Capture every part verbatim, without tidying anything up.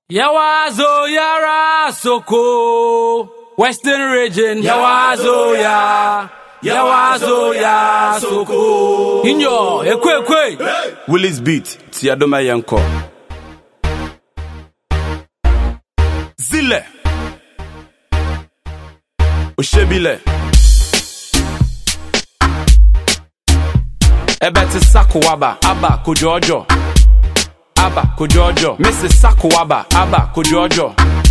Yawazo Yara Soko Western region Yawazo Ya Yawazo Ya Soko Inyo ekwe ekwe Willis beat Tiadoma Yanko Zile Oshebile Ebeti Sakuwaba Aba Kujojo Aba Kujojo Missus Sakuwaba Aba Kujojo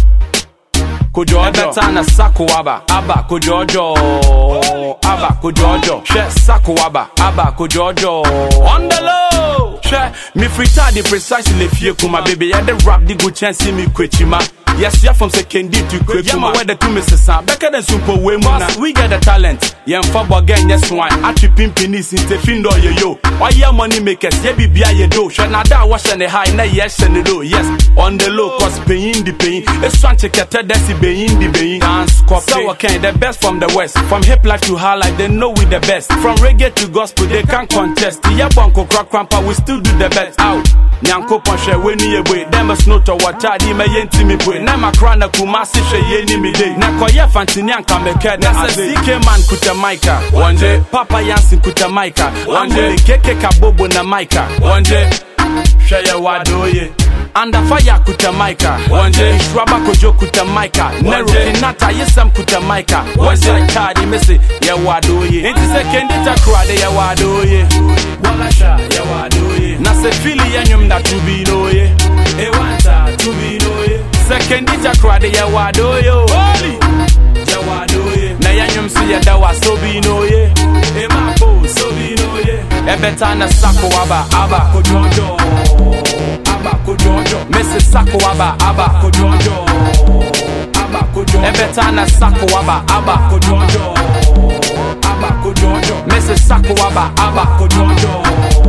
Kujojo Ebetana Sakuwaba Aba Kujojo Aba Kujojo She Sakuwaba Aba Kujojo On the low She Me frita the precisely fie kuma baby ya the rap the good chance see me kwechima. Yes, you're from Sekendi to Kwekuma. Where the two missus Sam better than super way more. We get the talent. Yeah, football again, yes, one. I trip pimpinis in the findo yo yo. Why your money makers? Yeah, be bia ye do. Shall not that wash and the high, na yes and the low. Yes, on the low, cause paying the pain. It's one check at that's the paying the pain. Dance, copy. So okay, the best from the west. From hip life to high life, they know we the best. From reggae to gospel, they can't contest. The Yabanko crack crampa, we still do the best. Out. Nyanko Ponche, when you away, them a snow to water, di me yenti me put. Nama krana kumasi she yeni mi day. Na koye fantini anka meke. Na se C K man kuta maika. One day, Papa Yansin kuta maika. One day, Keke Kabobo na maika. One day, Shaya Wadoye. Under fire kuta maika. One day, Shraba Kojo kuta maika. Nero Kinata Yesam kuta maika. One day, Kadi Messi, ya Wadoye. Inti se kendita krade ya Wadoye. Walasha ya Wadoye. Na se fili yanyum na tubinoye. E wanta tubinoye. Second ita krade ya Wadoyo. Holy ya Wadoye. Na yanyum si ya dawa sobinoye. E mapo sobinoye. E betana Sakuwaba Aba Kujojo. Aba Kujojo. Missus Sakuwaba Aba Kujojo. Aba Kujojo. E betana Sakuwaba Aba Kujojo. Aba Kujojo. Missus Sakuwaba Aba Kujojo.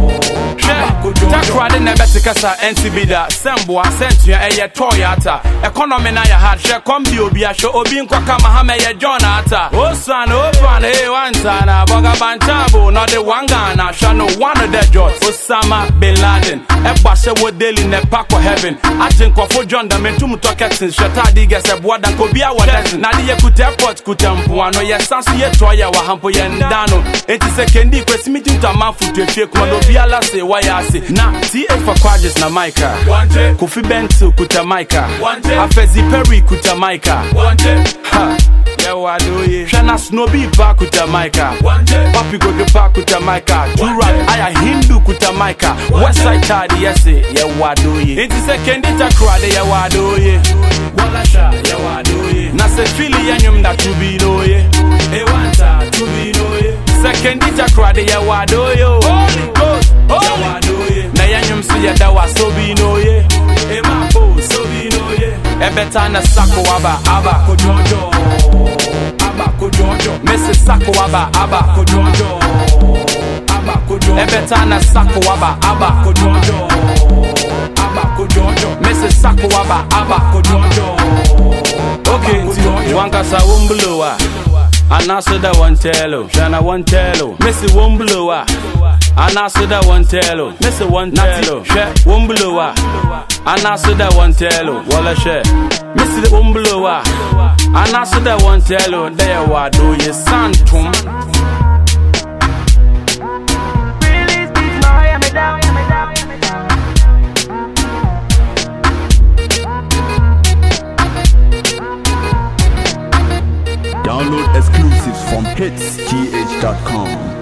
Takrade na beti kasa N T B da Semboa sentua eye toyata economy na ya hard share kombi obi a show obi nkwa kama ha me ye John ata Osan opan e wanta na boga bantabo no de wanga na sha no one of the judge Osama bin Laden e base wo daily ne pack for heaven atin kwafo John da mentum toketin shata diga se boada ko bia wadan na de yekuta airport kutampo ano ye sanso ye toya wa hampo ye ndano enti sekendi kwesimitu ntamanfu twefie kuma no bia la se waya ase na T A for Quadris na Maika Kofi Bentu kuta Maika Afezi Perry kuta Maika Ha ya Wadoye Shana Snowbee pa kuta Maika Papi Gogo pa kuta Maika Duran Aya Hindu kuta Maika Westside Tadi yese ya Wadoye Inti se kendita krade ya Wadoye Walasha ya Wadoye Na se fili yanyum na tubinoye E wanta tubinoye Secondita krade ya Wadoyo Holy Ghost ya Wadoye Na yanyum si ya dawa sobinoye E mapo sobinoye E betana Sakuwaba Aba Kujojo Aba Kujojo Missus Sakuwaba Aba Kujojo Aba Kujojo E betana Sakuwaba Aba Kujojo Aba Kujojo Missus Sakuwaba Aba Kujojo Okay, Wankasa Wumblowa Anasa da one tello, Shana one tello, Missy Wumblowa Anasa da one tello, Missy one tello, She Wumblowa Anasa da one tello, Walla She Missy Wumblowa Anasa da one tello, There Wadoye Santum Download exclusives from hits T H dot com.